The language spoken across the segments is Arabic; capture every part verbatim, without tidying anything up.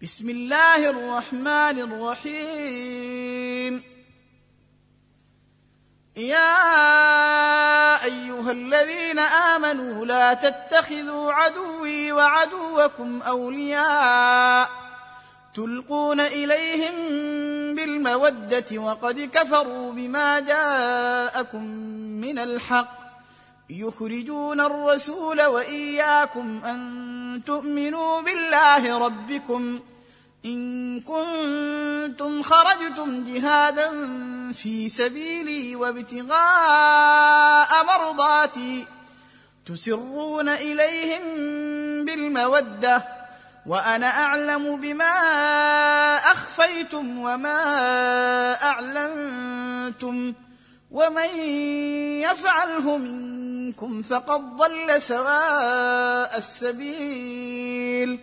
بسم الله الرحمن الرحيم. يا أيها الذين آمنوا لا تتخذوا عدوي وعدوكم أولياء تلقون إليهم بالمودة وقد كفروا بما جاءكم من الحق يخرجون الرسول وإياكم أن تؤمنوا بالله ربكم إن كنتم خرجتم جهادا في سبيلي وابتغاء مرضاتي تسرون إليهم بالمودة وأنا أعلم بما أخفيتم وما أعلنتم ومن يفعله منكم فقد ضل سواء السبيل.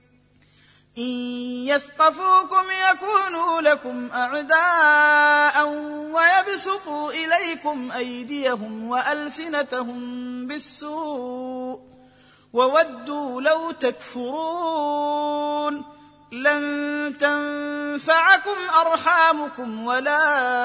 إن يثقفوكم يكونوا لكم أعداء ويبسطوا إليكم أيديهم وألسنتهم بالسوء وودوا لو تكفرون. لن تنفعكم أرحامكم ولا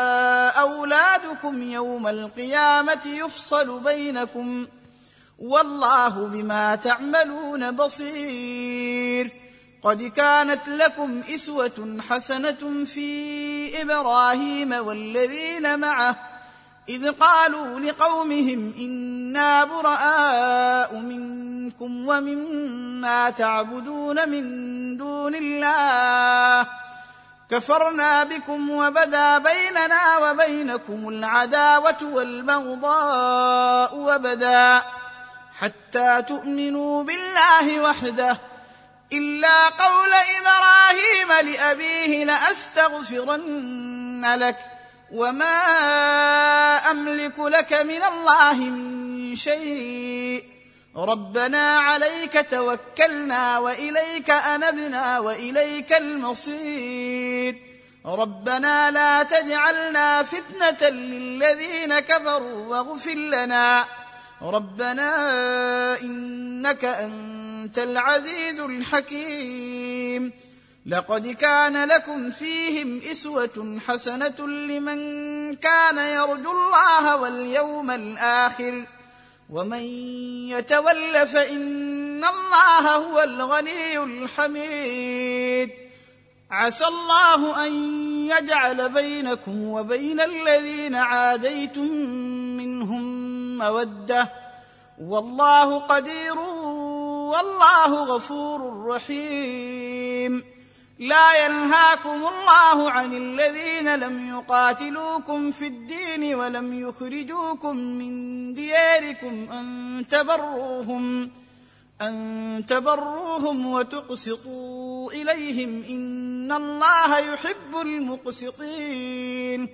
أولادكم يوم القيامة يفصل بينكم والله بما تعملون بصير. قد كانت لكم أسوة حسنة في إبراهيم والذين معه إذ قالوا لقومهم إنا براء منكم ومما تعبدون من دون الله كفرنا بكم وبدا بيننا وبينكم العداوة والبغضاء وبدا حتى تؤمنوا بالله وحده إلا قول إبراهيم لأبيه لأستغفرن لك وما أملك لك من الله من شيء ربنا عليك توكلنا وإليك أنبنا وإليك المصير. ربنا لا تجعلنا فتنة للذين كفروا واغفر لنا ربنا إنك أنت العزيز الحكيم. لقد كان لكم فيهم أسوة حسنة لمن كان يرجو الله واليوم الآخر ومن يتول فإن الله هو الغني الحميد. عسى الله أن يجعل بينكم وبين الذين عاديتم منهم مودة والله قدير والله غفور رحيم. لا ينهاكم الله عن الذين لم يقاتلوكم في الدين ولم يخرجوكم من دياركم أن تبروهم أن تبروهم وتقسطوا إليهم إن الله يحب المقسطين.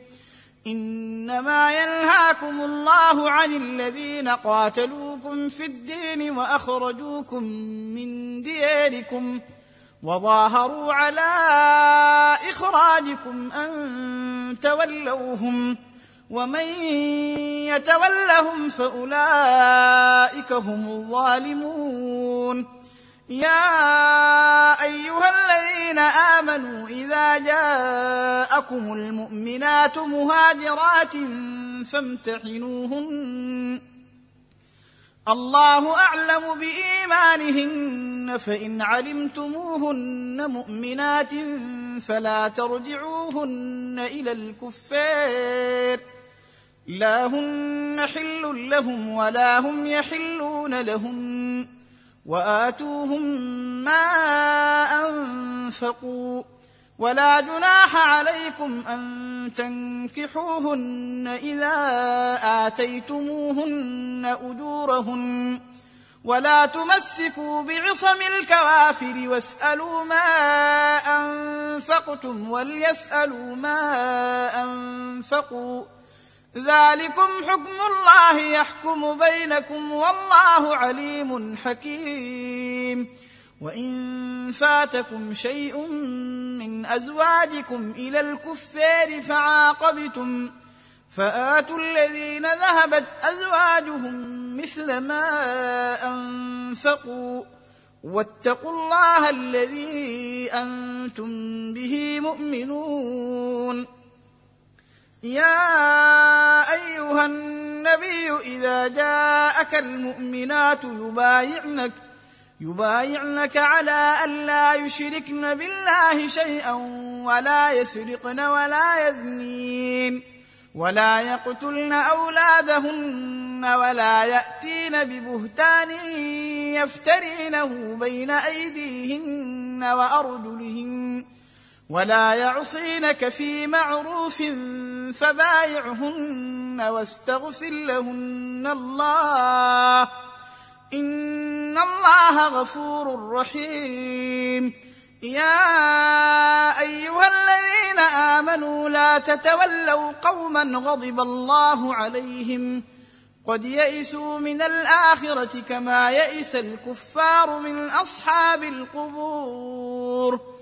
إنما ينهاكم الله عن الذين قاتلوكم في الدين وأخرجوكم من دياركم وظاهروا على إخراجكم أن تولوهم ومن يتولهم فأولئك هم الظالمون. يا أيها الذين آمنوا إذا جاءكم المؤمنات مهاجرات فامتحنوهن الله أعلم بإيمانهن فإن علمتموهن مؤمنات فلا ترجعوهن إلى الكفار لا هن حل لهم ولا هم يحلون لهم وآتوهم ما أنفقوا ولا جناح عليكم أن تنكحوهن إذا آتيتموهن أجورهن ولا تمسكوا بعصم الكوافر واسألوا ما أنفقتم وليسألوا ما أنفقوا ذلكم حكم الله يحكم بينكم والله عليم حكيم. وإن فاتكم شيء من أزواجكم إلى الكفار فعاقبتم فآتوا الذين ذهبت أزواجهم مثل ما أنفقوا واتقوا الله الذي أنفقوا كنتم به مؤمنون. يا أيها النبي إذا جاءك المؤمنات يبايعنك يبايعنك على أن لا يشركن بالله شيئا ولا يسرقن ولا يزنين ولا يقتلن أولادهن ولا يأتين ببهتان يفترينه بين أيديهن وأرجلهن ولا يعصينك في معروف فبايعهن واستغفر لهن الله إن الله غفور رحيم. يا أيها الذين آمنوا لا تتولوا قوما غضب الله عليهم قد يئسوا من الآخرة كما يئس الكفار من أصحاب القبور.